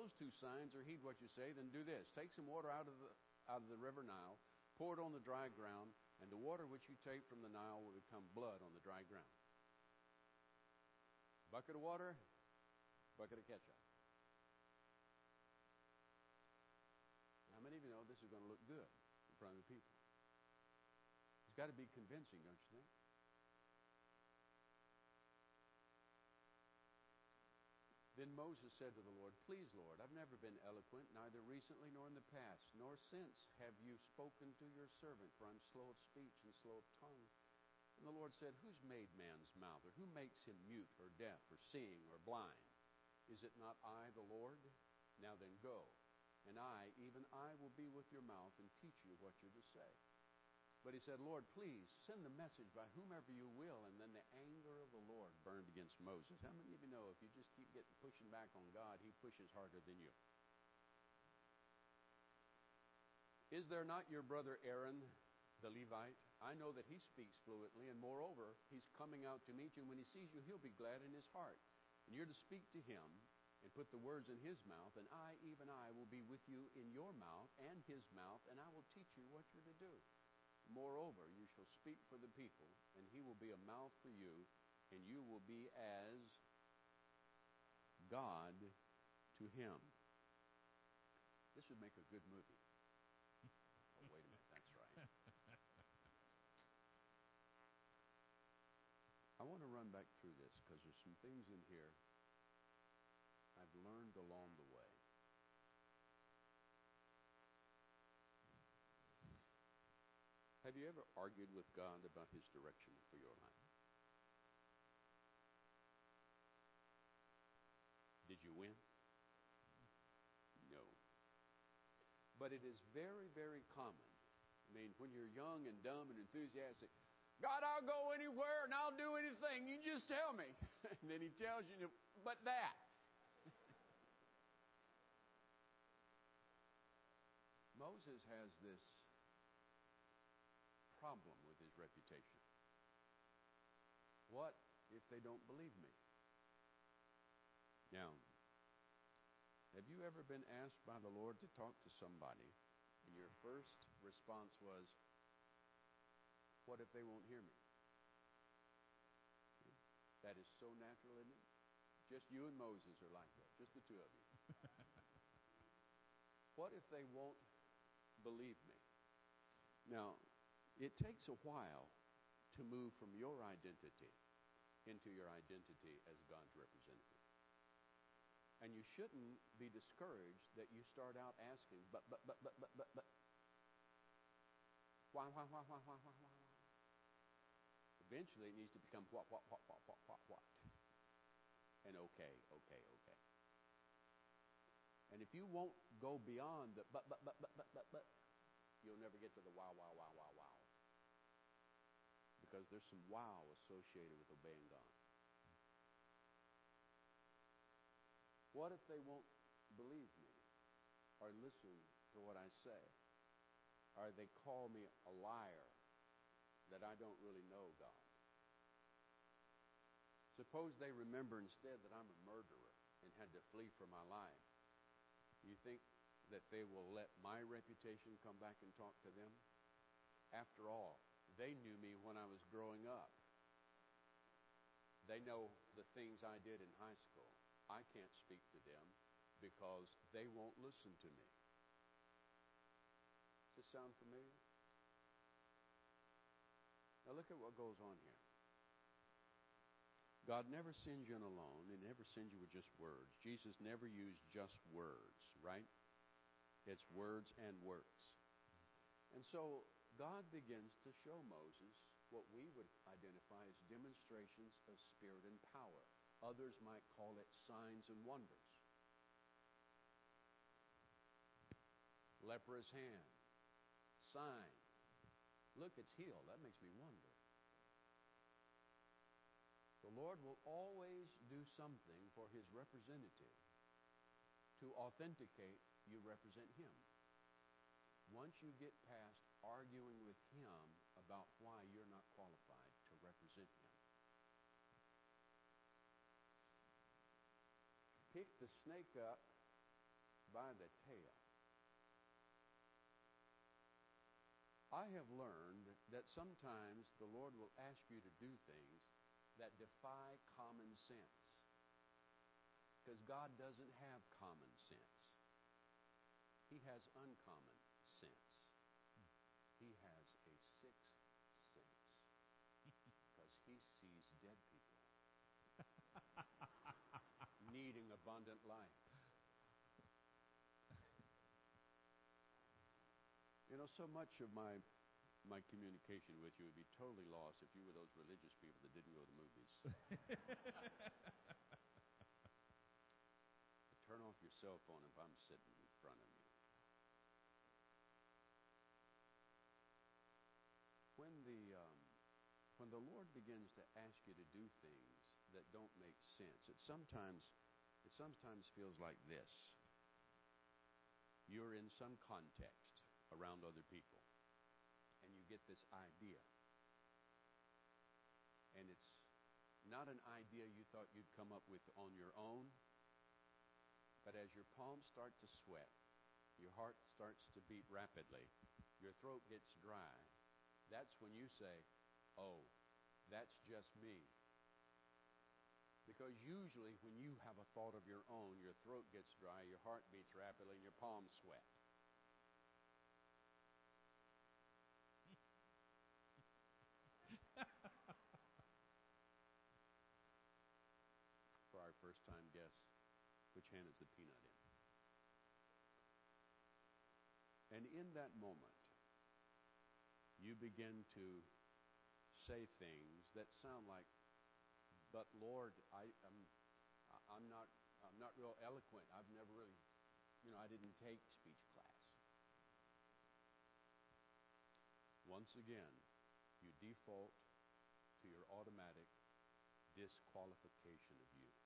those two signs, or heed what you say, then do this. Take some water out of the river Nile, pour it on the dry ground, and the water which you take from the Nile will become blood on the dry ground. Bucket of water, bucket of ketchup. How many of you know this is going to look good in front of the people? It's got to be convincing, don't you think? Then Moses said to the Lord, Please, Lord, I've never been eloquent, neither recently nor in the past, nor since have you spoken to your servant, for I'm slow of speech and slow of tongue. And the Lord said, Who's made man's mouth, or who makes him mute, or deaf, or seeing, or blind? Is it not I, the Lord? Now then go, and I, even I, will be with your mouth and teach you what you're to say. But he said, Lord, please send the message by whomever you will. And then the anger of the Lord burned against Moses. How many of you know if you just keep pushing back on God, he pushes harder than you? Is there not your brother Aaron, the Levite? I know that he speaks fluently, and moreover, he's coming out to meet you. And when he sees you, he'll be glad in his heart. And you're to speak to him and put the words in his mouth, and I, even I, will be with you in your mouth and his mouth, and I will teach you what you're to do. Moreover, you shall speak for the people, and he will be a mouth for you, and you will be as God to him. This would make a good movie. Oh, wait a minute, that's right. I want to run back through this because there's some things in here I've learned along the way. Have you ever argued with God about his direction for your life? Did you win? No. But it is very, very common. I mean, when you're young and dumb and enthusiastic, God, I'll go anywhere and I'll do anything. You just tell me. And then he tells you, but that. Moses has this problem with his reputation. What if they don't believe me? Now, have you ever been asked by the Lord to talk to somebody, and your first response was, what if they won't hear me? That is so natural, isn't it? Just you and Moses are like that, just the two of you. What if they won't believe me? Now, it takes a while to move from your identity into your identity as God's representative. And you shouldn't be discouraged that you start out asking, but. Why? Eventually it needs to become what. And okay. And if you won't go beyond the but, you'll never get to the wow. Because there's some wow associated with obeying God. What if they won't believe me or listen to what I say? Or they call me a liar, that I don't really know God? Suppose they remember instead that I'm a murderer and had to flee for my life. You think that they will let my reputation come back and talk to them? After all, they knew me when I was growing up. They know the things I did in high school. I can't speak to them because they won't listen to me. Does this sound familiar? Now look at what goes on here. God never sends you in alone. He never sends you with just words. Jesus never used just words, right? It's words and works. And so God begins to show Moses what we would identify as demonstrations of spirit and power. Others might call it signs and wonders. Leprous hand. Sign. Look, it's healed. That makes me wonder. The Lord will always do something for His representative to authenticate you represent Him. Once you get past arguing with Him about why you're not qualified to represent Him. Pick the snake up by the tail. I have learned that sometimes the Lord will ask you to do things that defy common sense. Because God doesn't have common sense. He has uncommon sense. He has a sixth sense. Because he sees dead people needing abundant life. You know, so much of my communication with you would be totally lost if you were those religious people that didn't go to movies. Turn off your cell phone if I'm sitting in front of you. When the Lord begins to ask you to do things that don't make sense, it sometimes feels like this. You're in some context around other people, and you get this idea. And it's not an idea you thought you'd come up with on your own, but as your palms start to sweat, your heart starts to beat rapidly, your throat gets dry, that's when you say, oh, that's just me. Because usually when you have a thought of your own, your throat gets dry, your heart beats rapidly, and your palms sweat. For our first-time guests, which hand is the peanut in? And in that moment, you begin to say things that sound like, but Lord, I'm not real eloquent. I've never really, I didn't take speech class. Once again, you default to your automatic disqualification of you.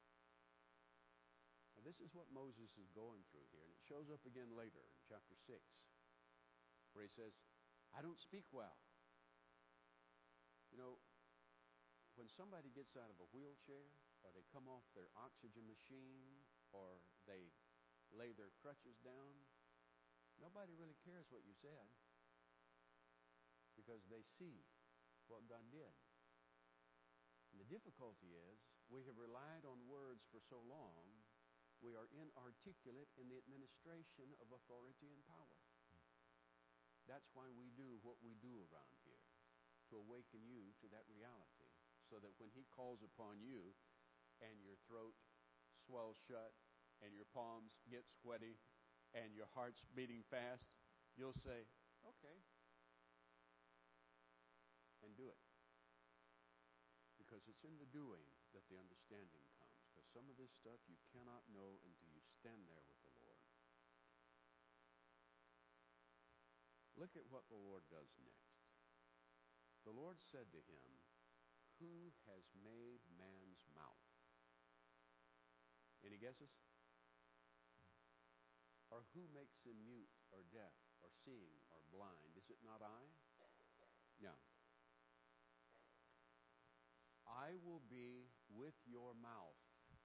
And this is what Moses is going through here, and it shows up again later in chapter 6, where he says, I don't speak well. You know, when somebody gets out of a wheelchair, or they come off their oxygen machine, or they lay their crutches down, nobody really cares what you said, because they see what God did. And the difficulty is, we have relied on words for so long, we are inarticulate in the administration of authority and power. That's why we do what we do around here, to awaken you to that reality, so that when he calls upon you and your throat swells shut and your palms get sweaty and your heart's beating fast, you'll say, okay, and do it. Because it's in the doing that the understanding comes. Because some of this stuff you cannot know until you stand there with the Lord. Look at what the Lord does next. The Lord said to him, who has made man's mouth? Any guesses? Or who makes him mute or deaf or seeing or blind? Is it not I? No. I will be with your mouth.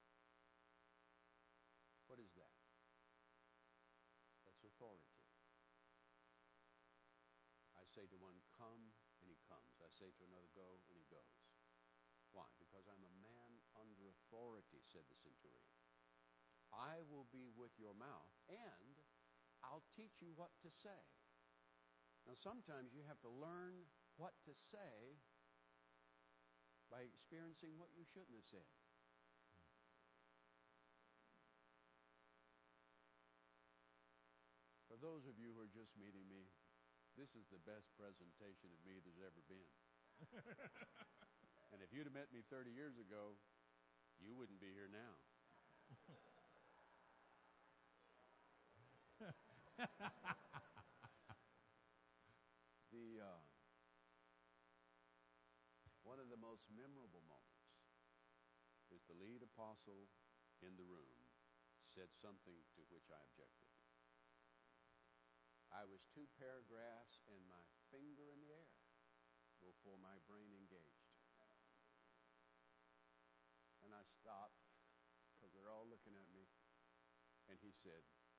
What is that? That's authority. I say to one, come, and he comes. I say to another, go, and he goes. Why? Because I'm a man under authority, said the centurion. I will be with your mouth, and I'll teach you what to say. Now, sometimes you have to learn what to say by experiencing what you shouldn't have said. For those of you who are just meeting me, this is the best presentation of me there's ever been. And if you'd have met me 30 years ago, you wouldn't be here now. One of the most memorable moments is the lead apostle in the room said something to which I objected. I was 2 paragraphs and my finger in the air before my brain engaged. And I stopped because they're all looking at me. And he said,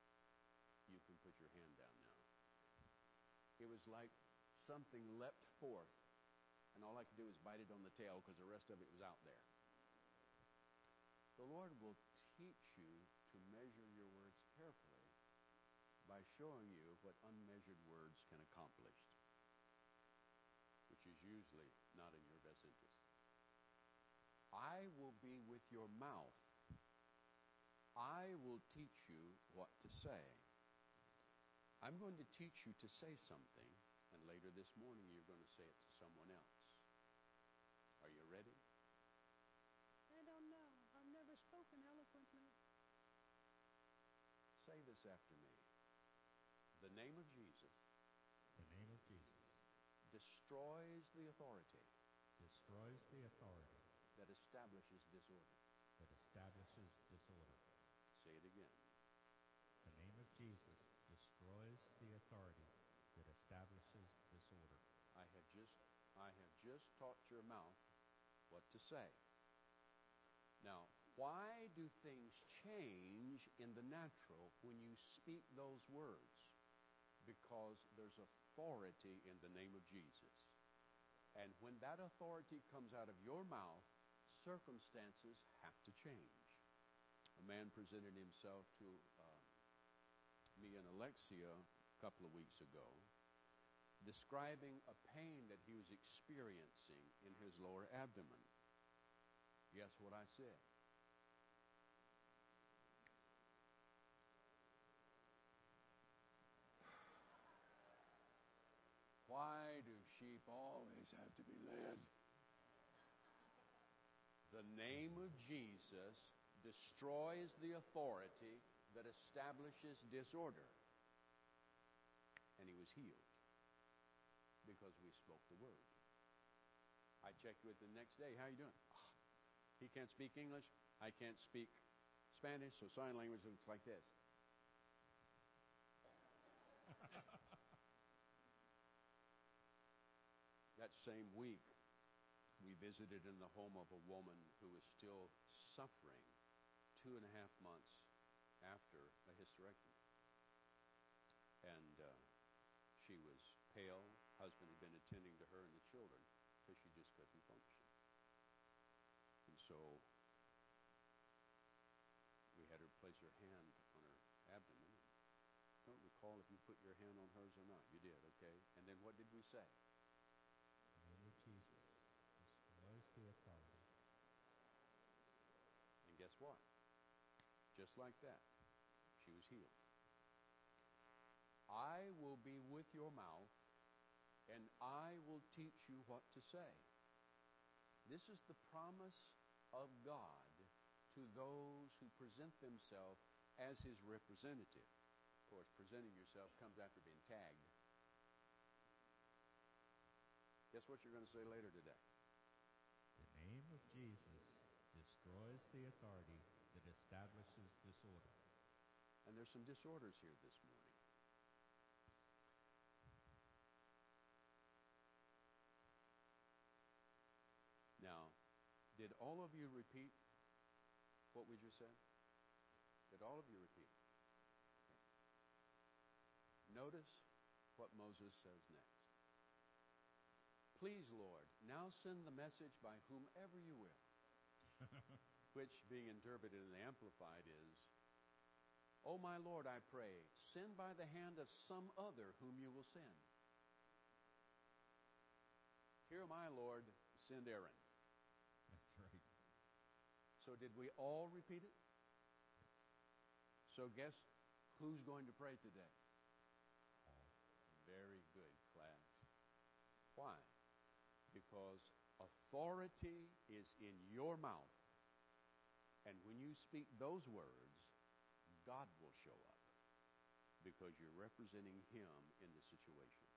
You can put your hand down now. It was like something leapt forth, and all I could do was bite it on the tail because the rest of it was out there. The Lord will teach you to measure your words carefully by showing you what unmeasured words can accomplish, which is usually not in your best interest. I will be with your mouth. I will teach you what to say. I'm going to teach you to say something, and later this morning you're going to say it to someone else. Are you ready? I don't know. I've never spoken eloquently. Say this after me. The name of Jesus The name of Jesus destroys the authority destroys the authority that establishes disorder. that establishes disorder. Say it again. The name of Jesus destroys the authority that establishes disorder. I have just taught your mouth what to say. Now, why do things change in the natural when you speak those words? Because there's authority in the name of Jesus. And when that authority comes out of your mouth, circumstances have to change. A man presented himself to me and Alexia a couple of weeks ago, describing a pain that he was experiencing in his lower abdomen. Guess what I said? Why do sheep always have to be led? The name of Jesus destroys the authority that establishes disorder. And he was healed because we spoke the word. I checked with him the next day. How you doing? Oh, he can't speak English. I can't speak Spanish, so sign language looks like this. That same week, we visited in the home of a woman who was still suffering 2.5 months after a hysterectomy. And she was pale. Husband had been attending to her and the children because she just couldn't function. And so we had her place her hand on her abdomen. I don't recall if you put your hand on hers or not. You did, okay? And then what did we say? The name of Jesus destroys the authority. And guess what? Just like that, she was healed. I will be with your mouth, and I will teach you what to say. This is the promise of God to those who present themselves as His representative. Of course, presenting yourself comes after being tagged. Guess what you're going to say later today? The name of Jesus destroys the authority that establishes disorder. And there's some disorders here this morning. Now, did all of you repeat what we just said? Did all of you repeat? Okay. Notice what Moses says next. Please, Lord, now send the message by whomever you will. Which, being interpreted in the Amplified, is, O my Lord, I pray, send by the hand of some other whom you will send. Here, my Lord, send Aaron. That's right. So did we all repeat it? So guess who's going to pray today? All. Very good, class. Why? Because authority is in your mouth. And when you speak those words, God will show up because you're representing Him in the situation.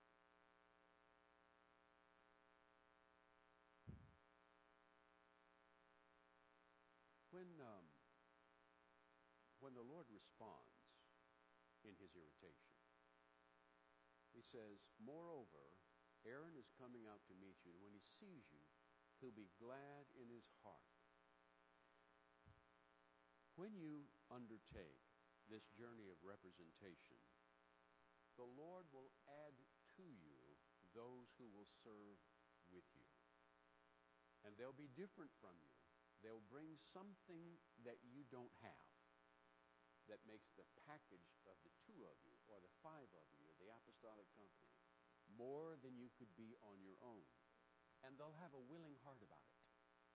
When the Lord responds in His irritation, He says, moreover, Aaron is coming out to meet you, and when he sees you, he'll be glad in his heart. When you undertake this journey of representation, the Lord will add to you those who will serve with you. And they'll be different from you. They'll bring something that you don't have that makes the package of the two of you, or the five of you, or the apostolic company, more than you could be on your own. And they'll have a willing heart about it.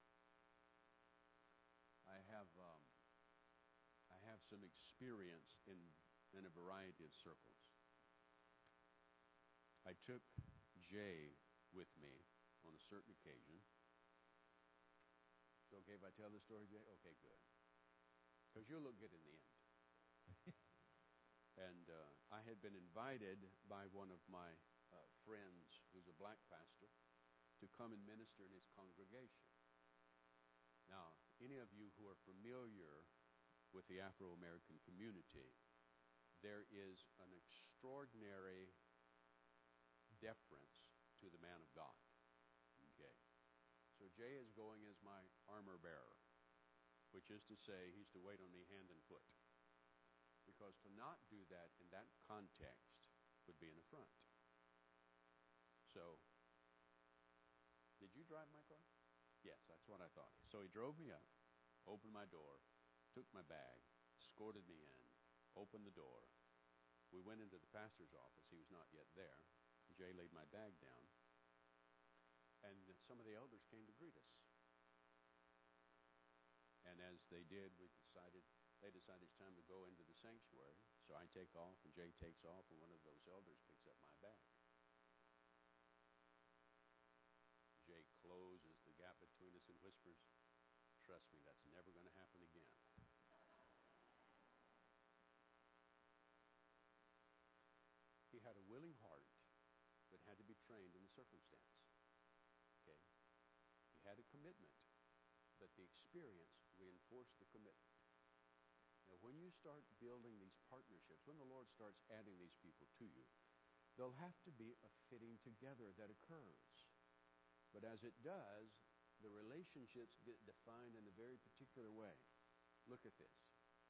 I have some experience in a variety of circles. I took Jay with me on a certain occasion. It's okay if I tell the story, Jay? Okay, good. Because you'll look good in the end. And I had been invited by one of my friends, who's a black pastor, to come and minister in his congregation. Now, any of you who are familiar with the Afro-American community, there is an extraordinary deference to the man of God. Okay. So Jay is going as my armor bearer, which is to say he's to wait on me hand and foot. Because to not do that in that context would be an affront. So, did you drive my car? Yes, that's what I thought. So he drove me up, opened my door, took my bag, escorted me in, opened the door. We went into the pastor's office. He was not yet there. Jay laid my bag down, and some of the elders came to greet us. And as they did, they decided it's time to go into the sanctuary. So I take off, and Jay takes off, and one of those elders picks up my bag. Jay closes the gap between us and whispers, "Trust me, that's never going to happen again." He had a willing heart, but had to be trained in the circumstance. Okay? He had a commitment, but the experience reinforced the commitment. Now, when you start building these partnerships, when the Lord starts adding these people to you, there'll have to be a fitting together that occurs. But as it does, the relationships get defined in a very particular way. Look at this.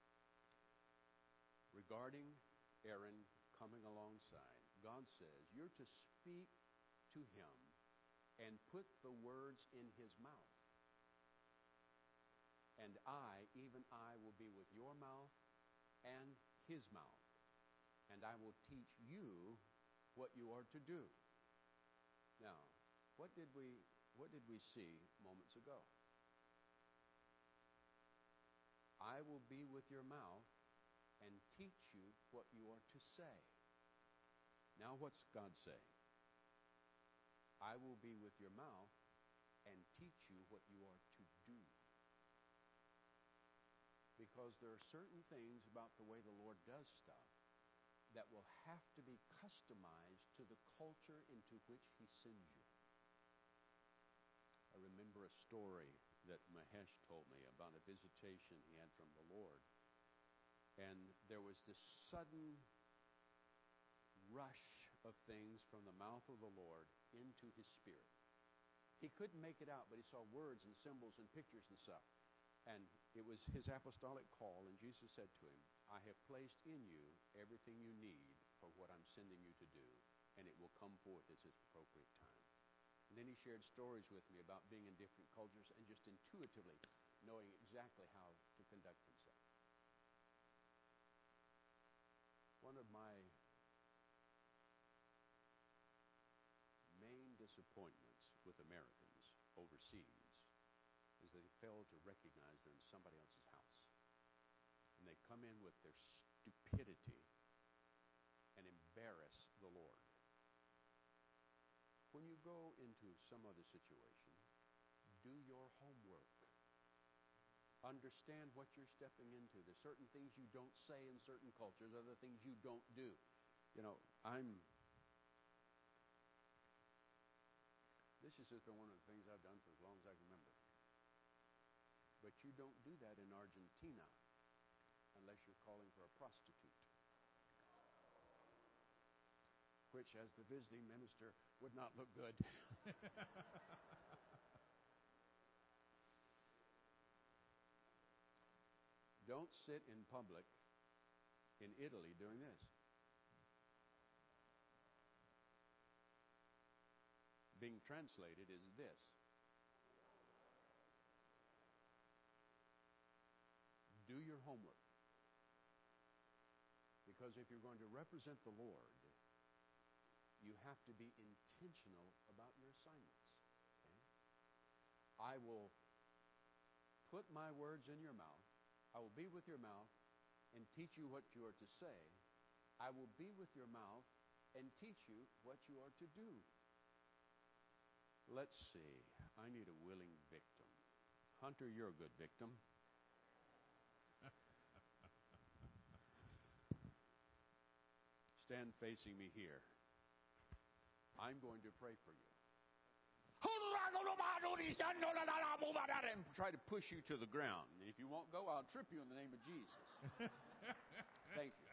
Regarding Aaron coming alongside, God says, you're to speak to him and put the words in his mouth. And I, even I, will be with your mouth and his mouth. And I will teach you what you are to do. Now, what did we see moments ago? I will be with your mouth and teach you what you are to say. Now what's God saying? I will be with your mouth and teach you what you are to do. Because there are certain things about the way the Lord does stuff that will have to be customized to the culture into which he sends you. I remember a story that Mahesh told me about a visitation he had from the Lord. And there was this sudden rush of things from the mouth of the Lord into his spirit. He couldn't make it out, but he saw words and symbols and pictures and stuff. And it was his apostolic call, and Jesus said to him, I have placed in you everything you need for what I'm sending you to do, and it will come forth at its appropriate time. And then he shared stories with me about being in different cultures and just intuitively knowing exactly how to conduct himself. One of my main disappointments with Americans overseas is that they fail to recognize they're in somebody else's house. And they come in with their stupidity and embarrass the Lord. When you go into some other situation, do your homework. Understand what you're stepping into. There's certain things you don't say in certain cultures, other things you don't do. You know, this has just been one of the things I've done for as long as I can remember. But you don't do that in Argentina unless you're calling for a prostitute. Which, as the visiting minister, would not look good. Don't sit in public in Italy doing this. Being translated is this. Do your homework. Because if you're going to represent the Lord, you have to be intentional about your assignments. Okay? I will put my words in your mouth. I will be with your mouth and teach you what you are to say. I will be with your mouth and teach you what you are to do. Let's see. I need a willing victim. Hunter, you're a good victim. Stand facing me here. I'm going to pray for you. And try to push you to the ground. And if you won't go, I'll trip you in the name of Jesus. Thank you.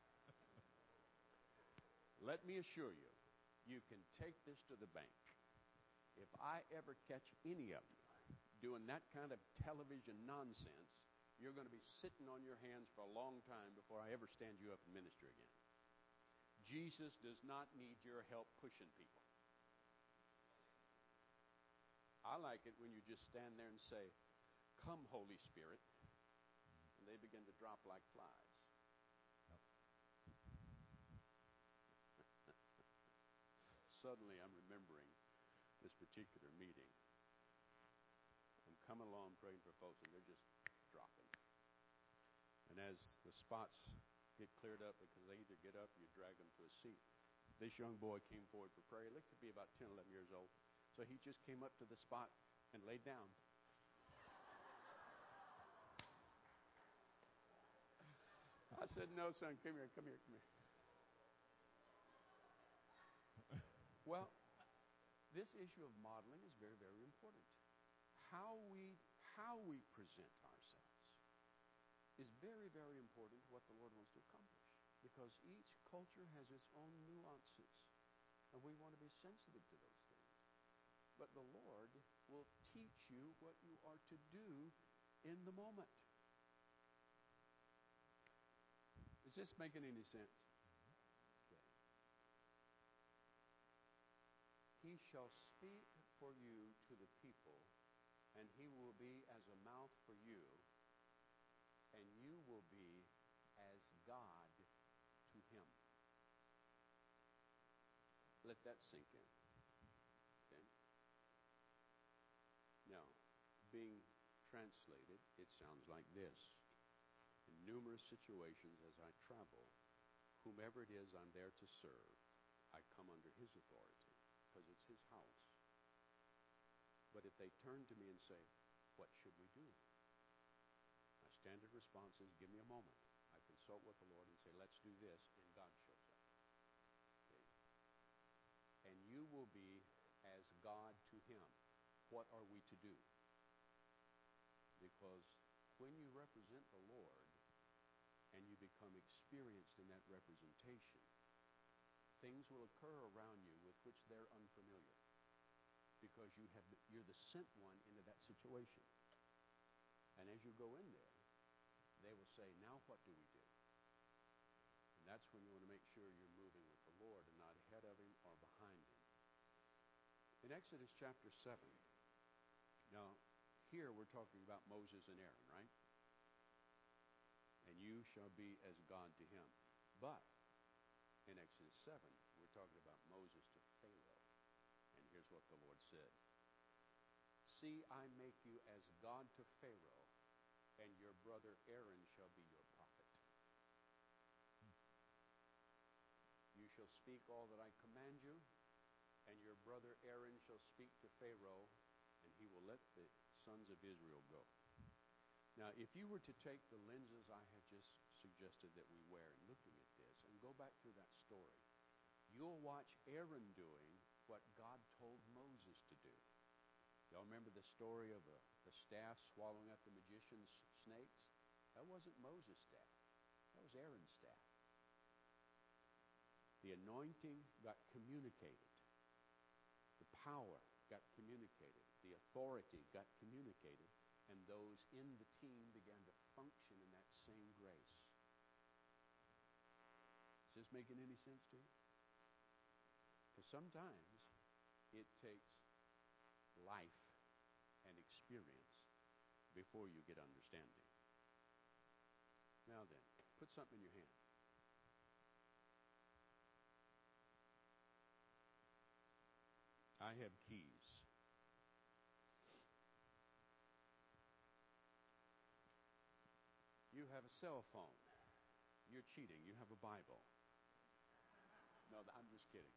Let me assure you, you can take this to the bank. If I ever catch any of you doing that kind of television nonsense, you're going to be sitting on your hands for a long time before I ever stand you up in ministry again. Jesus does not need your help pushing people. I like it when you just stand there and say, "Come, Holy Spirit," and they begin to drop like flies. Suddenly, I'm remembering this particular meeting. I'm coming along praying for folks, and they're just dropping. And as the spots get cleared up, because they either get up or you drag them to a seat, this young boy came forward for prayer. He looked to be about 10, 11 years old. So he just came up to the spot and laid down. I said, "No, son, come here, come here, come here." Well, this issue of modeling is very, very important. How we present ourselves is very, very important to what the Lord wants to accomplish. Because each culture has its own nuances. And we want to be sensitive to those things. But the Lord will teach you what you are to do in the moment. Is this making any sense? Okay. He shall speak for you to the people, and he will be as a mouth for you, and you will be as God to him. Let that sink in. Okay? Now, being translated, it sounds like this. In numerous situations as I travel, whomever it is I'm there to serve, I come under his authority because it's his house. But if they turn to me and say, "What should we do?" My standard response is, "Give me a moment." I consult with the Lord and say, "Let's do this," and God shows up. Okay? And you will be as God to him. What are we to do? Because when you represent the Lord and you become experienced in that representation, things will occur around you with which they're unfamiliar. Because you're the sent one into that situation. And as you go in there, they will say, "Now what do we do?" And that's when you want to make sure you're moving with the Lord and not ahead of him or behind him. In Exodus chapter 7, now here we're talking about Moses and Aaron, right? And you shall be as God to him. But in Exodus 7, we're talking about Moses to Pharaoh. And here's what the Lord said. "See, I make you as God to Pharaoh, and your brother Aaron shall be your prophet. You shall speak all that I command you, and your brother Aaron shall speak to Pharaoh, and he will let the sons of Israel go." Now, if you were to take the lenses I have just suggested that we wear in looking at this and go back through that story, you'll watch Aaron doing what God told Moses to do. Y'all remember the story of the staff swallowing up the magician's snakes? That wasn't Moses' staff. That was Aaron's staff. The anointing got communicated. The power got communicated. The authority got communicated. And those in the team began to function in that same grace. making any sense to you? Because sometimes it takes life and experience before you get understanding. Now then, put something in your hand. I have keys. You have a cell phone. You're cheating. You have a Bible. No, I'm just kidding.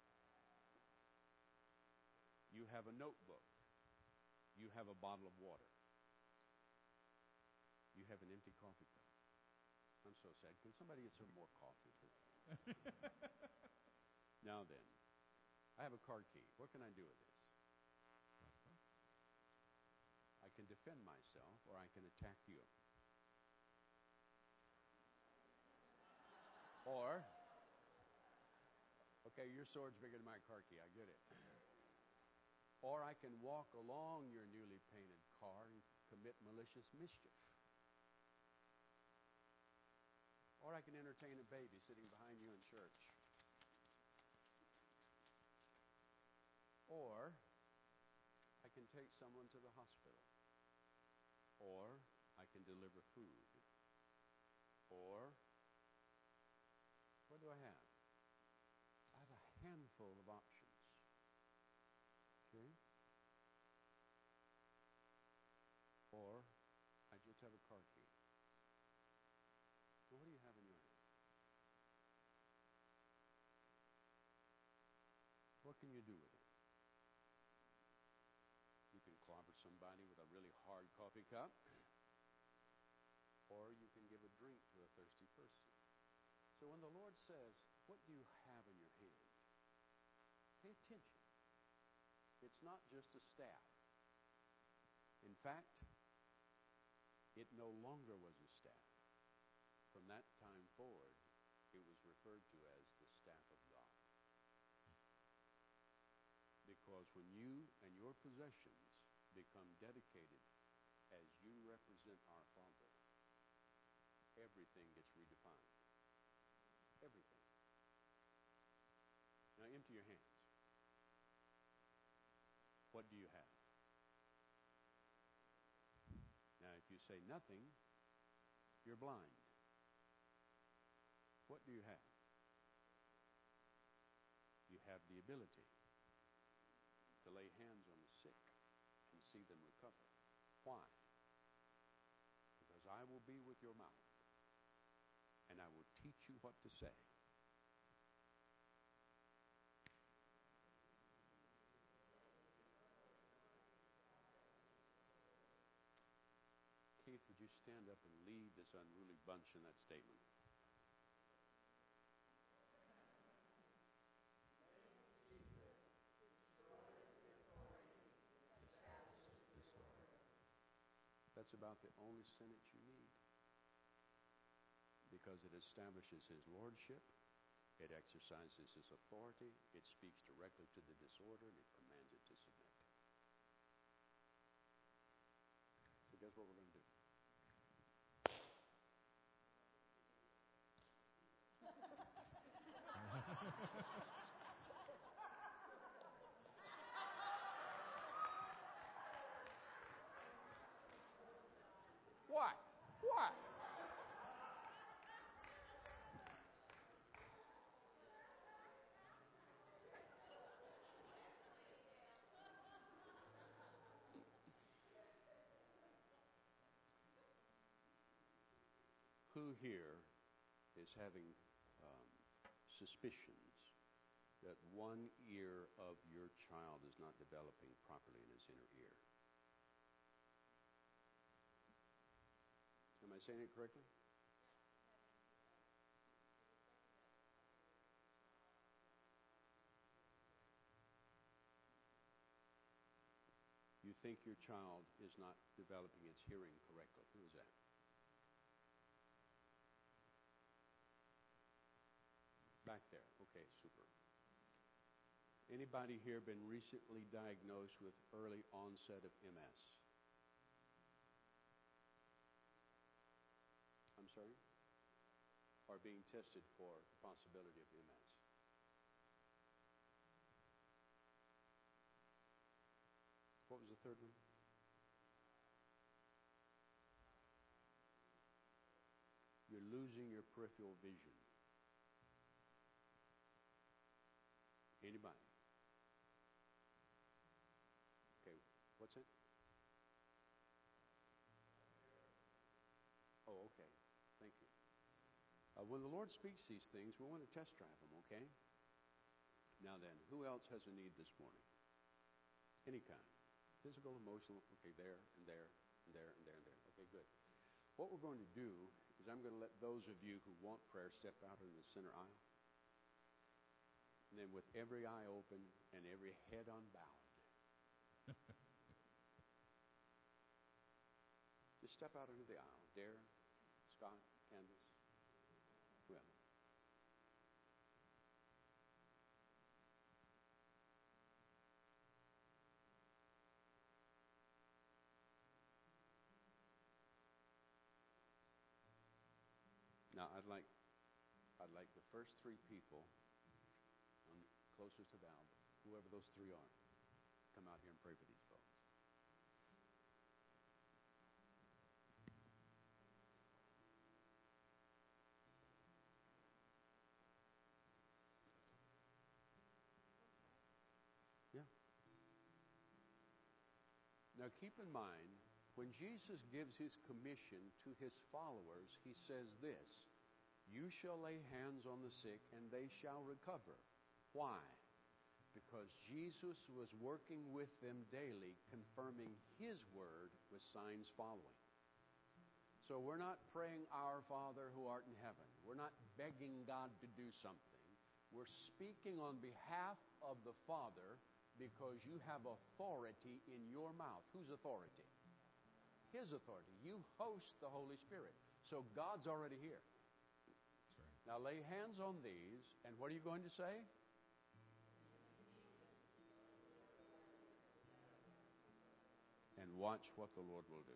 You have a notebook. You have a bottle of water. You have an empty coffee cup. I'm so sad. Can somebody get some more coffee, please? Now then, I have a car key. What can I do with this? I can defend myself or I can attack you. Or, okay, your sword's bigger than my car key. I get it. Or I can walk along your newly painted car and commit malicious mischief. Or I can entertain a baby sitting behind you in church. Or I can take someone to the hospital. Or I can deliver food. Or, what do I have? I have a handful of options. Okay? Or I just have a car key. So what do you have in your hand? What can you do with it? You can clobber somebody with a really hard coffee cup, or you can give a drink to a thirsty person. So when the Lord says, what do you have in your hand? Pay attention. It's not just a staff. In fact, it no longer was a staff. From that time forward, it was referred to as the staff of God. Because when you and your possessions become dedicated as you represent our Father, everything gets redefined. Everything. Now empty your hands. What do you have? Now if you say nothing, you're blind. What do you have? You have the ability to lay hands on the sick and see them recover. Why? Because I will be with your mouth and I will teach you what to say. Keith, would you stand up and lead this unruly bunch in that statement? That's about the only sentence you need. Because it establishes his lordship, it exercises his authority, it speaks directly to the disorder, and it commands it to submit. So guess what we're going to do? What? What? Who here is having suspicions that one ear of your child is not developing properly in his inner ear? Am I saying it correctly? You think your child is not developing its hearing correctly. Who is that? Back there. Okay, super. Anybody here been recently diagnosed with early onset of MS? I'm sorry? are being tested for the possibility of MS. What was the third one? You're losing your peripheral vision. Anybody? Okay, what's it? Oh, okay. Thank you. When the Lord speaks these things, we want to test drive them, okay? Now then, who else has a need this morning? Any kind. Physical, emotional, okay, there, and there, and there, and there, and there. Okay, good. What we're going to do is I'm going to let those of you who want prayer step out in the center aisle. And then with every eye open and every head unbowed, just step out into the aisle. Dare, Scott, Candace, whoever. Now, I'd like the first three people closest to Val, whoever those three are, to come out here and pray for these folks. Yeah. Now, keep in mind, when Jesus gives his commission to his followers, he says this: "You shall lay hands on the sick, and they shall recover." Why? Because Jesus was working with them daily, confirming his word with signs following. So we're not praying, "Our Father who art in heaven." We're not begging God to do something. We're speaking on behalf of the Father because you have authority in your mouth. Whose authority? His authority. You host the Holy Spirit. So God's already here. That's right. Now lay hands on these, and what are you going to say? And watch what the Lord will do.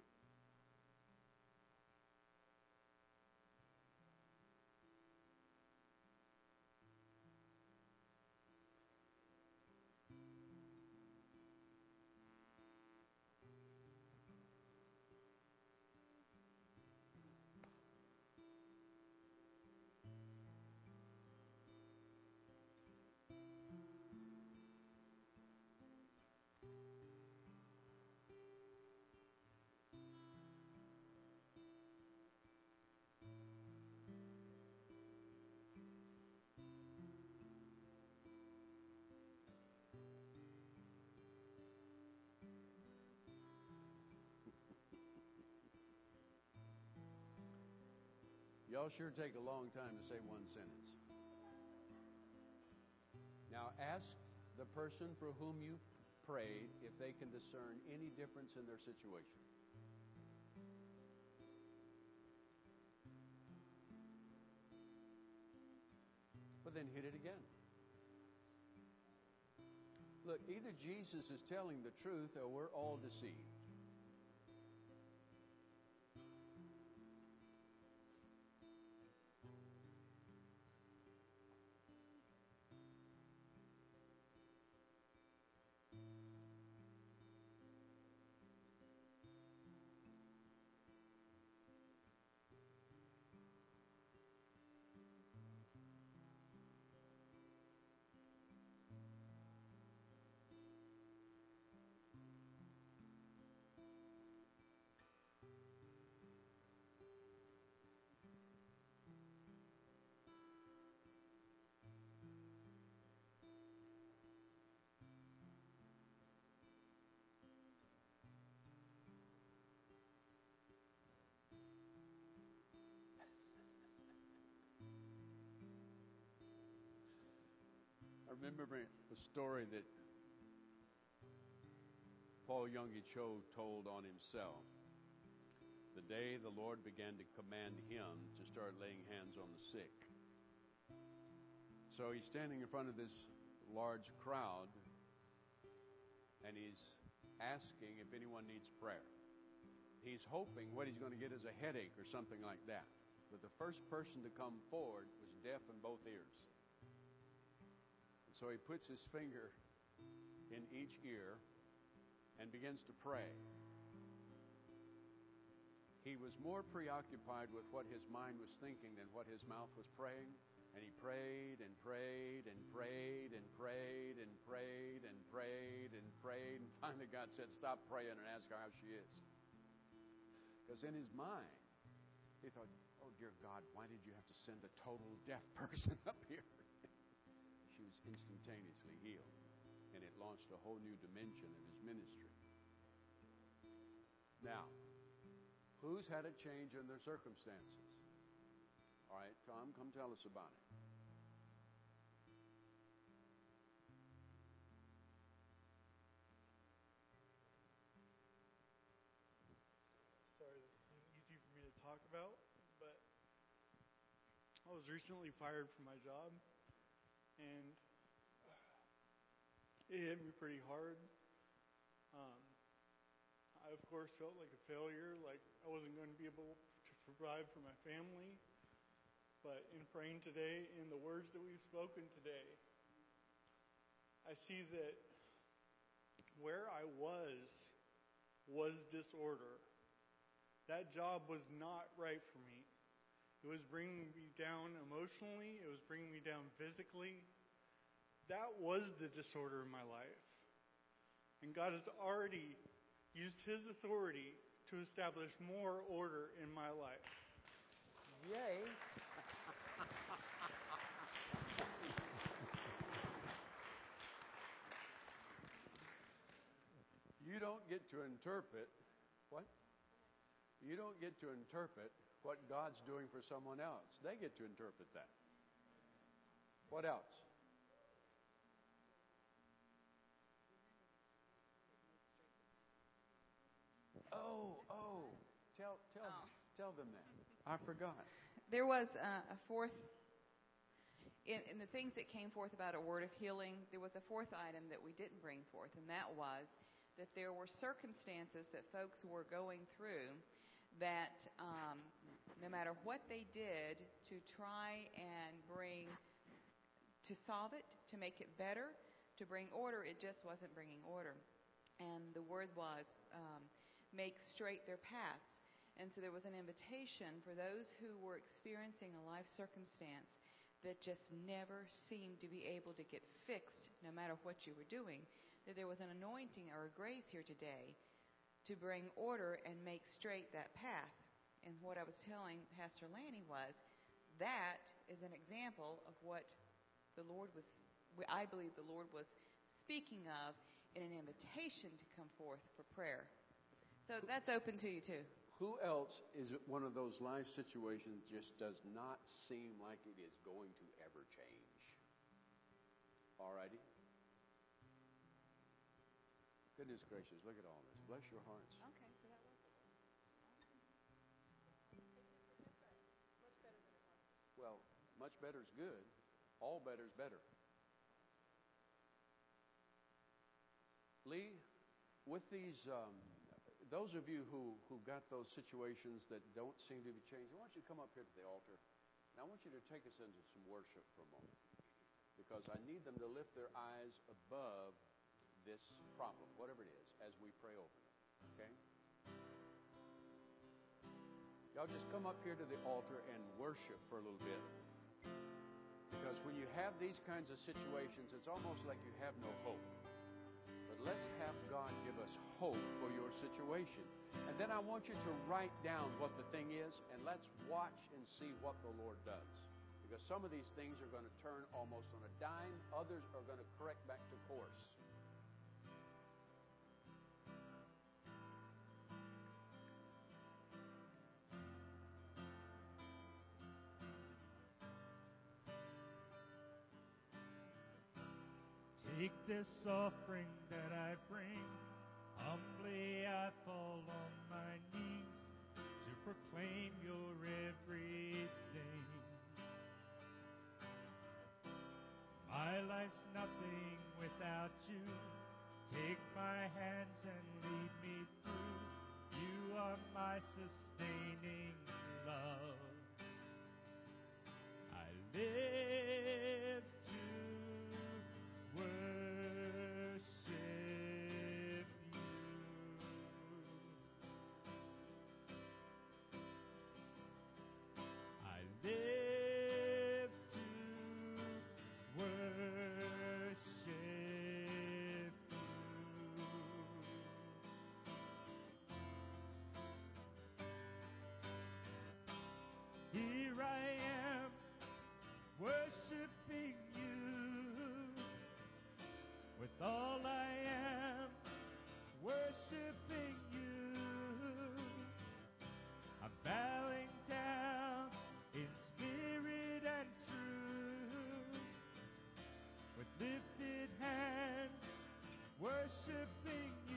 Y'all sure take a long time to say one sentence. Now ask the person for whom you prayed if they can discern any difference in their situation. But then hit it again. Look, either Jesus is telling the truth or we're all deceived. I remember a story that Paul Yonggi Cho told on himself. The day the Lord began to command him to start laying hands on the sick. So he's standing in front of this large crowd and he's asking if anyone needs prayer. He's hoping what he's going to get is a headache or something like that. but the first person to come forward was deaf in both ears. And so he puts his finger in each ear and begins to pray. He was more preoccupied with what his mind was thinking than what his mouth was praying. And he prayed and prayed and prayed and prayed and prayed and prayed and prayed. And finally God said, stop praying and ask her how she is. Because in his mind, he thought, oh dear God, why did you have to send a total deaf person up here? She was instantaneously healed. And it launched a whole new dimension of his ministry. Now, who's had a change in their circumstances? All right, Tom, come tell us about it. Sorry, this isn't easy for me to talk about, but I was recently fired from my job, and it hit me pretty hard. I, of course, felt like a failure, like I wasn't going to be able to provide for my family. But in praying today, in the words that we've spoken today, I see that where I was disorder. That job was not right for me. It was bringing me down emotionally. It was bringing me down physically. That was the disorder in my life. And God has already used His authority to establish more order in my life. Yay. You don't get to interpret what? You don't get to interpret what God's doing for someone else. They get to interpret that. What else? Tell them that. I forgot. There was a fourth, in the things that came forth about a word of healing, there was a fourth item that we didn't bring forth, and that was that there were circumstances that folks were going through that no matter what they did to try and to solve it, to make it better, to bring order, it just wasn't bringing order. And the word was, make straight their paths. And so there was an invitation for those who were experiencing a life circumstance that just never seemed to be able to get fixed no matter what you were doing, that there was an anointing or a grace here today to bring order and make straight that path. And what I was telling Pastor Lanny was, that is an example of what I believe the Lord was speaking of in an invitation to come forth for prayer. So that's open to you too. Who else is one of those life situations just does not seem like it is going to ever change? All righty. Goodness gracious, look at all this. Bless your hearts. Okay, so that was it. Take it for face value. It's much better than it was. Well, much better is good. All better is better. Lee, with these, those of you who got those situations that don't seem to be changed, I want you to come up here to the altar. And I want you to take us into some worship for a moment. Because I need them to lift their eyes above this problem, whatever it is, as we pray over them. Okay? Y'all just come up here to the altar and worship for a little bit. Because when you have these kinds of situations, it's almost like you have no hope. But let's have God give us hope for your situation. And then I want you to write down what the thing is, and let's watch and see what the Lord does. Because some of these things are going to turn almost on a dime. Others are going to correct back to course. Take this offering that I bring, humbly I fall on my knees to proclaim your everything. My life's nothing without you. Take my hands and lead me through. You are my sustaining love. live to worship you. I live to worship you. Here I am, worshiping you. With all I am, worshiping you. I'm bowing down in spirit and truth. With lifted hands, worshiping you.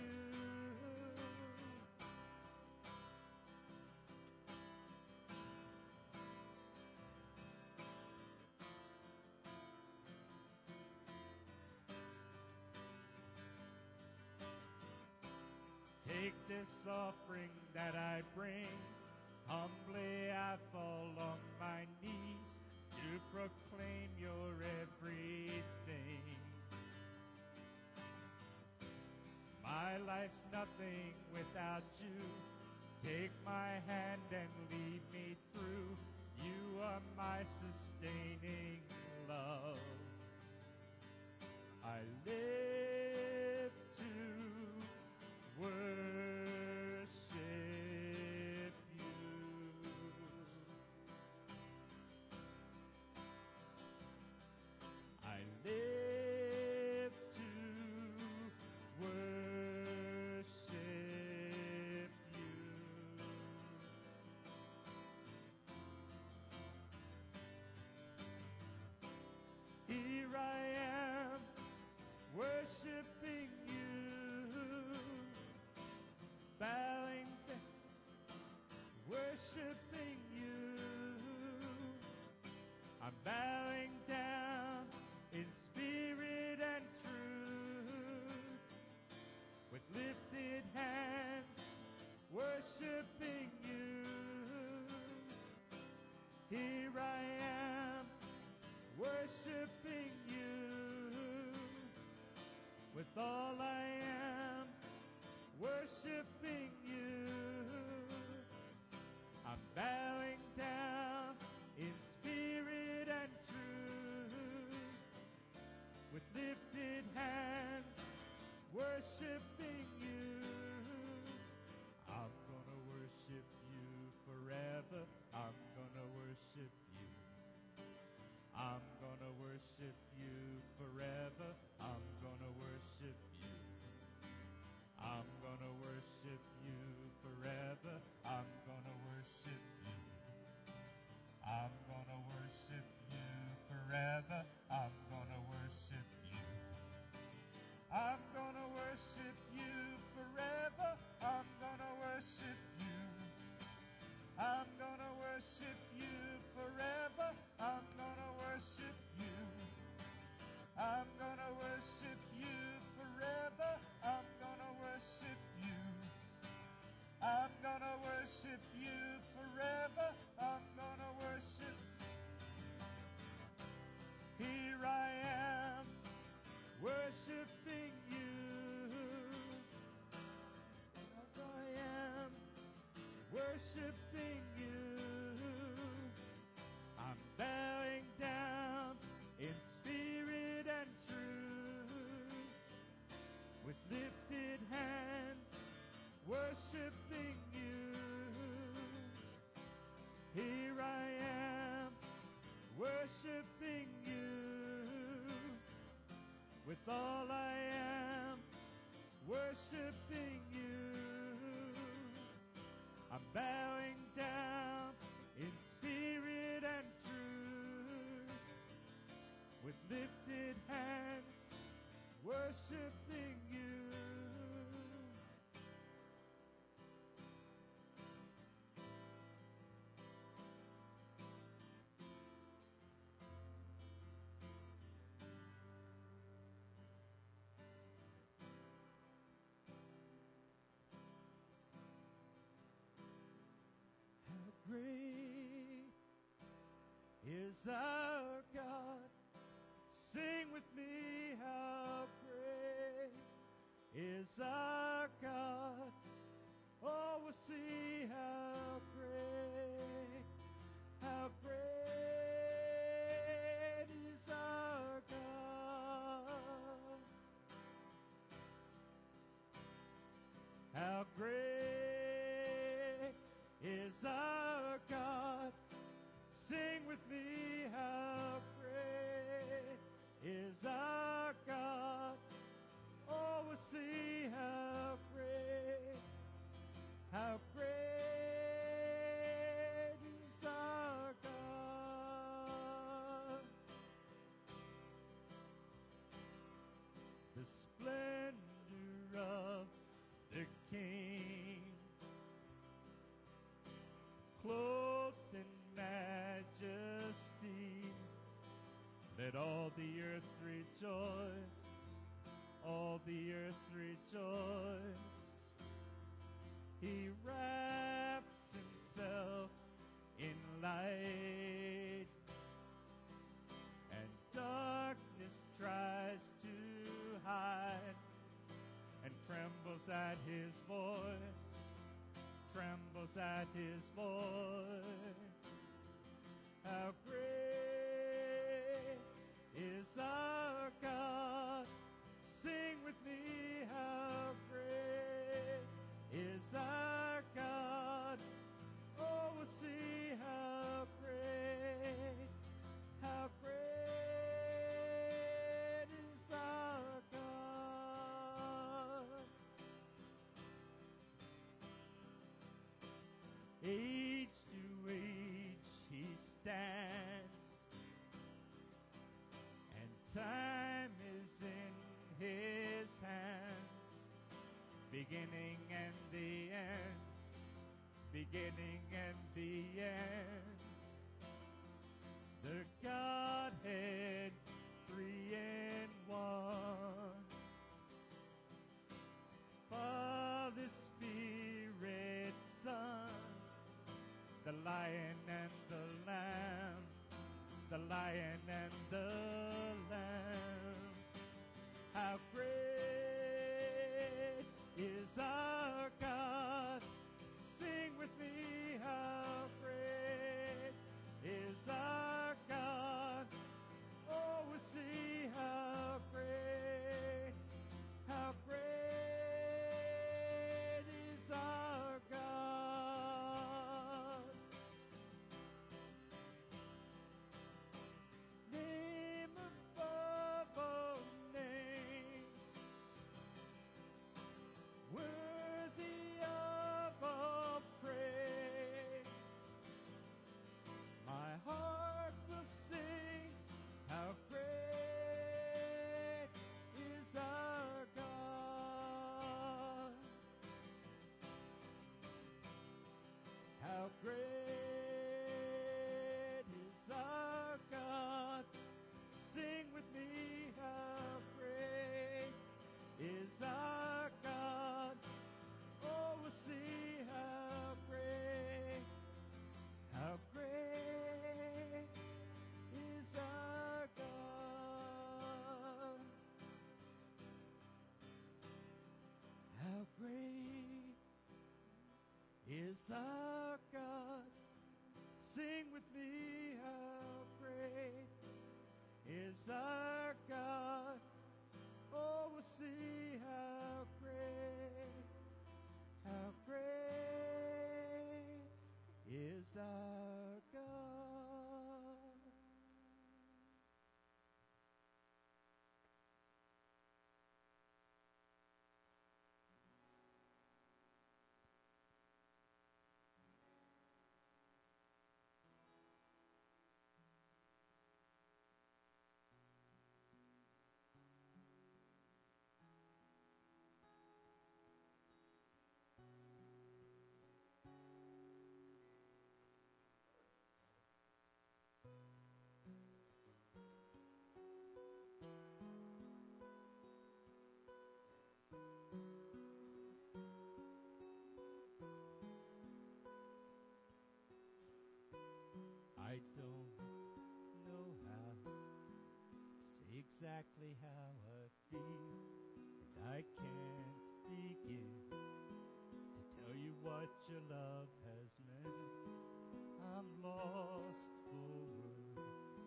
Take this offering that I bring. Humbly I fall on my knees to proclaim your everything. My life's nothing without you. Take my hand and lead me through. You are my sustaining love. I live to worship you. I live to worship you. Here I am, worshiping you, bowing down, worshiping you. I'm bowing down in spirit and truth, with lifted hands, worshiping you. Here I am, worshiping you. With all I am, worshiping you. I'm bowing down in spirit and truth. With lifted hands, worshiping you. I'm gonna worship you forever. I'm gonna worship you. I'm gonna worship you forever. I'm gonna worship you. I'm gonna worship you forever. I'm gonna worship you. I'm gonna worship you forever. I'm gonna worship you. I'm gonna worship you forever. I'm gonna worship you. I'm gonna worship you forever. I'm gonna worship you. I'm gonna worship you forever. I'm gonna worship you. I'm gonna worship you forever. I'm gonna worship. Here I am, worshiping you. Here I am, worshiping you. I'm bowing down in spirit and truth, with lifted hands, worshiping you. Here I am, worshiping you. With all I am, worshiping you. I'm bowing down in spirit and truth, with lifted hands, worshiping you. How great is our Let all the earth rejoice, all the earth rejoice. He wraps himself in light, and darkness tries to hide, and trembles at his voice, trembles at his voice. How great is our God. Sing with me, how great is our God. Oh, we'll see how great is our God. Age to age he stands, and time is in his hands. Beginning and the end, beginning and the end. The Godhead, 3 in 1. Father, Spirit, Son, the Lion and the Lamb, the Lion and the Lamb. How great is our God. Sing with me, how great is our God. Oh, we'll see how great is our God. Name above all names, worthy of all praise. My heart will sing, how great is our God. How great is our God. Sing with me, how great is our God. Oh, we'll see how great is our God. How great is our God. Sing with me, how great is our God. Oh, we'll see how great is our God. I don't know how to say exactly how I feel, and I can't begin to tell you what your love has meant. I'm lost for words.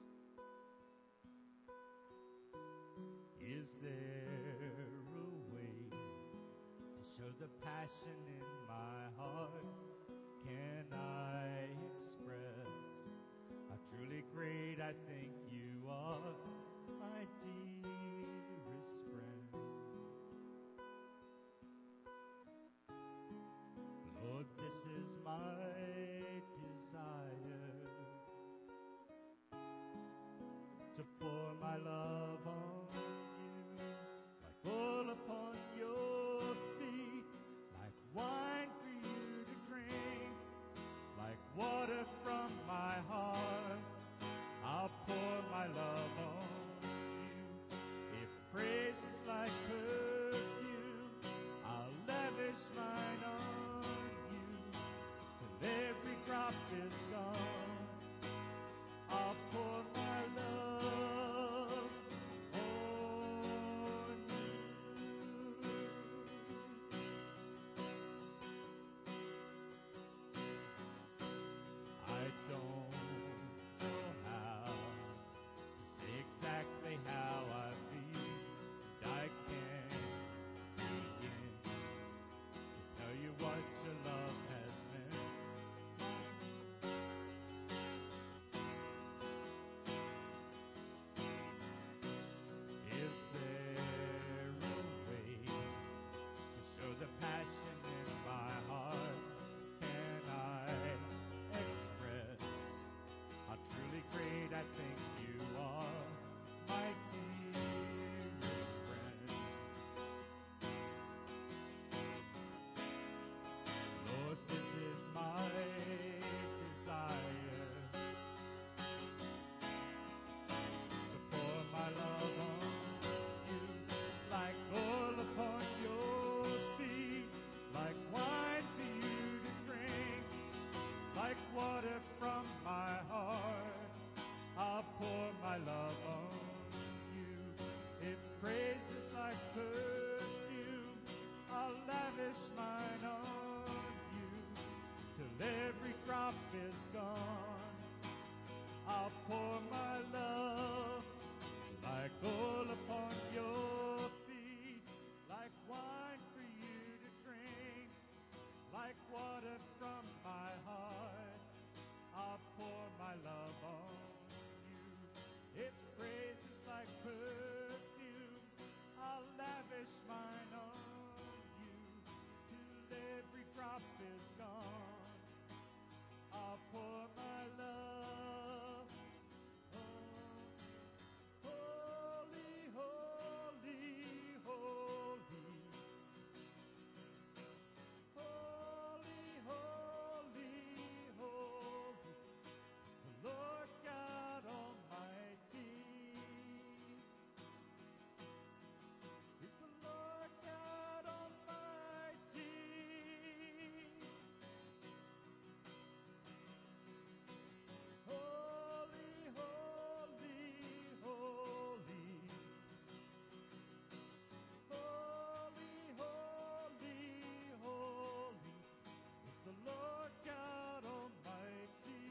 Is there a way to show the passion in my heart? Can I express how truly great I think you are, my dearest friend? Lord, this is my desire, to pour my love on you, like oil upon your feet, like wine for you to drink, like water from my heart. I'll pour my love water from my heart, I'll pour my love on you. If praise is like perfume, I'll lavish mine on you. Till every drop is gone, I'll pour my love like oil upon your feet, like wine for you to drink, like water from my heart. I'll pour my love on you. If praise is like perfume, I'll lavish mine on you. Till every drop is gone, I'll pour my love. Oh, holy, holy, holy. Holy, holy, holy is the Lord God Almighty. Is the Lord God Almighty. Holy, holy, holy. Holy, holy, holy is the Lord God Almighty.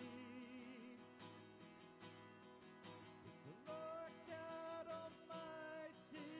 Is the Lord God Almighty.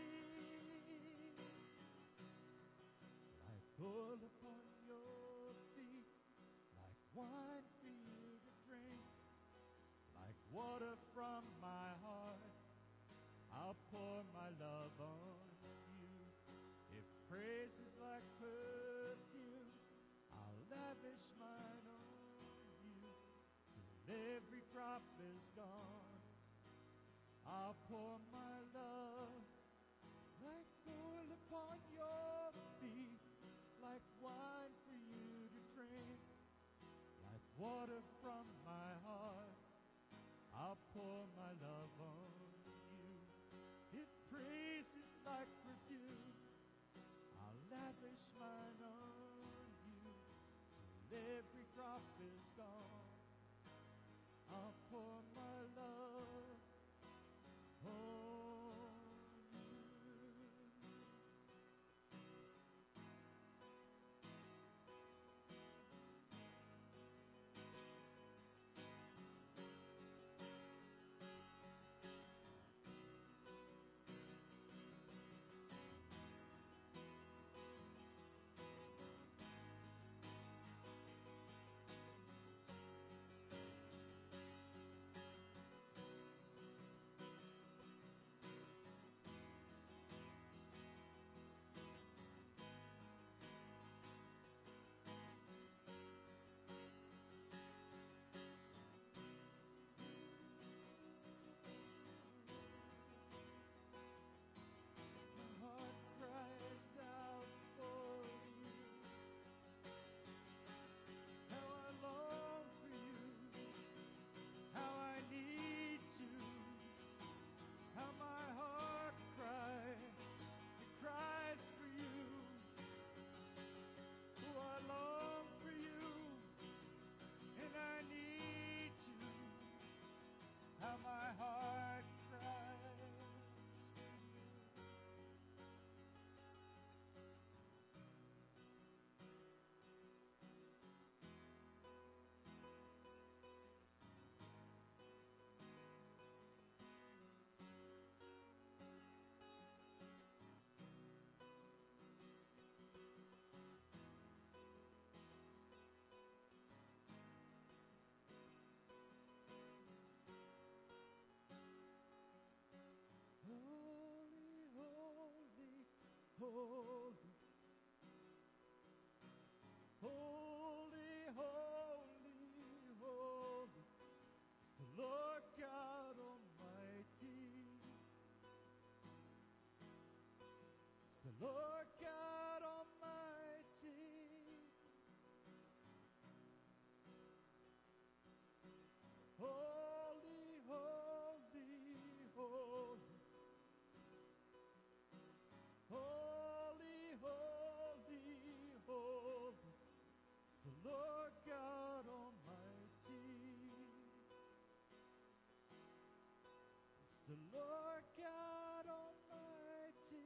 Like oil upon your feet, like wine for you to drink, like water from my heart, I'll pour my love on you. If praise is like perfume, I'll lavish mine on you. Till every drop is gone, I'll pour my love like oil upon your feet, like wine for you to drink, like water from my heart. I'll pour my love on you. If praise is like perfume, I'll lavish mine on you. Till every drop is gone, I'll pour my love on you. My heart cries out for you. How I long for you. How I need you. How my heart cries. It cries for you. Oh, I long for you. And I need you. How my heart cries for you. Holy, holy, holy. Holy, holy, holy is the Lord God Almighty. Is the Lord God Almighty. Holy, holy, holy. Holy, the Lord God Almighty.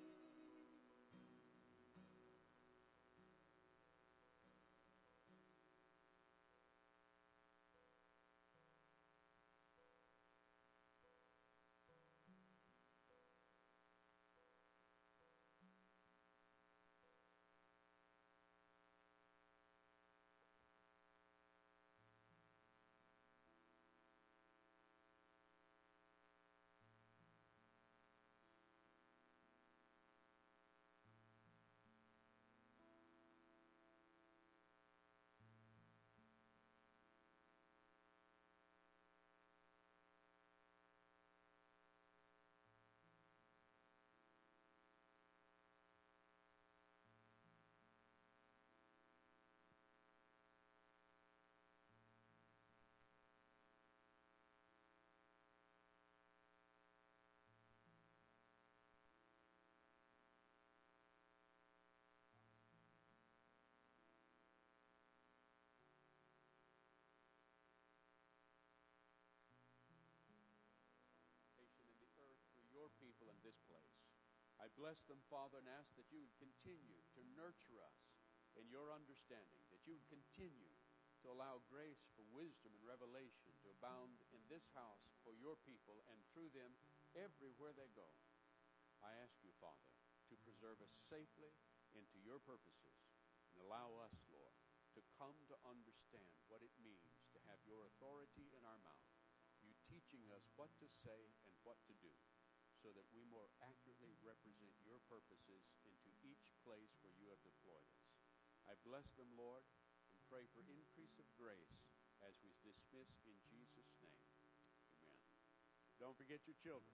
Your people in this place. I bless them, Father, and ask that you would continue to nurture us in your understanding, that you would continue to allow grace for wisdom and revelation to abound in this house for your people and through them everywhere they go. I ask you, Father, to preserve us safely into your purposes and allow us, Lord, to come to understand what it means to have your authority in our mouth, you teaching us what to say and what to do, so that we more accurately represent your purposes into each place where you have deployed us. I bless them, Lord, and pray for increase of grace as we dismiss in Jesus' name. Amen. Don't forget your children.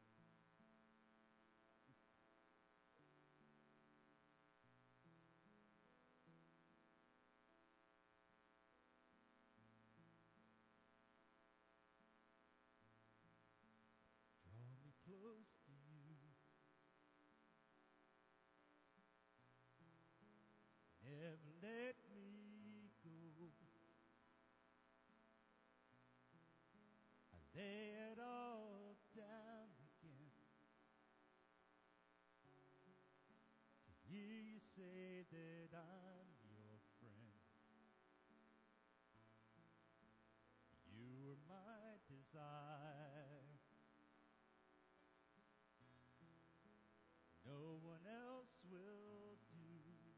Draw me close to you. Never let me go. I lay it all down again to hear you say that I'm your friend. You are my desire. No one else will do.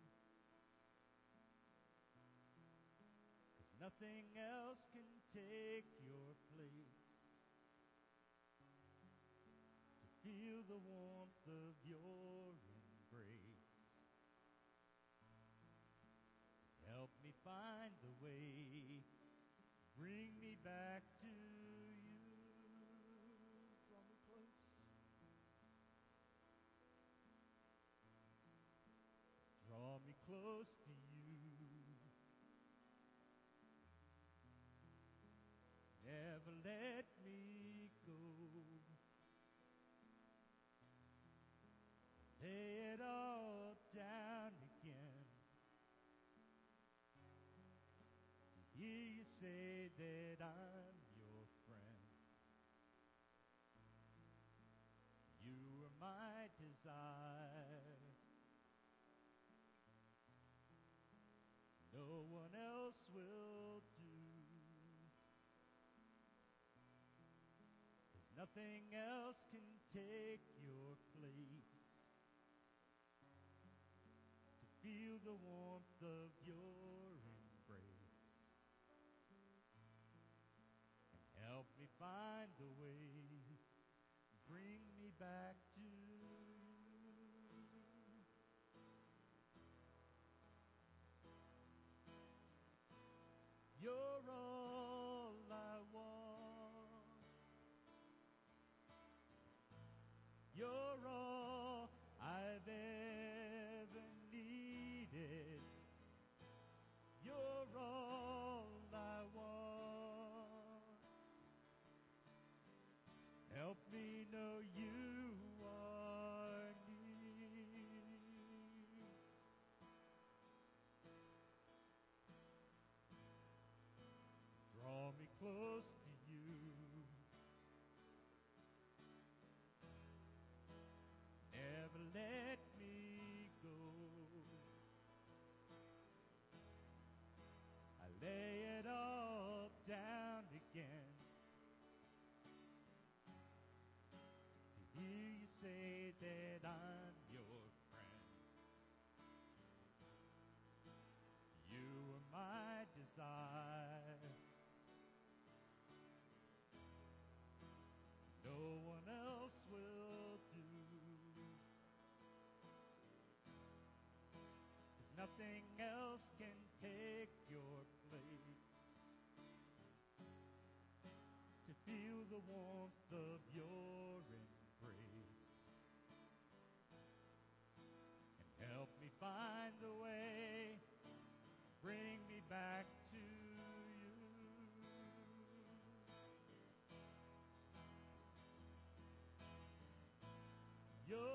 'Cause nothing else can take your place. To feel the warmth of your embrace. Help me find the way. Bring me back to you. Draw me close. Draw me close to you. Never let me go. Lay it all down again to hear you say that I'm your friend. You are my desire. No one else will do. 'Cause nothing else can take your place. To feel the warmth of your embrace. And help me find the way. Bring me back to you. You're all I want. You're all I've ever needed. You're all I want. Help me know you are near. Draw me close to you. lay it all down again. To hear you say that I'm your friend. You are my desire. No one else will do. 'Cause nothing else can take your place. To feel the warmth of your embrace and help me find the way, bring me back to you. You're